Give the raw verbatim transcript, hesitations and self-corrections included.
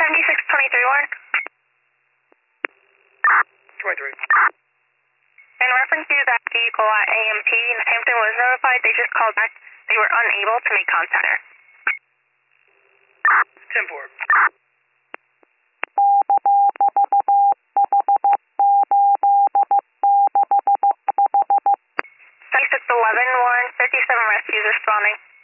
seventy-six twenty-three, Warren. twenty-three. In reference to that vehicle at A M P, Hampton was notified. They just called back. They were unable to make contact. ten four. seventy-six eleven, Warren. fifty-seven rescues responding.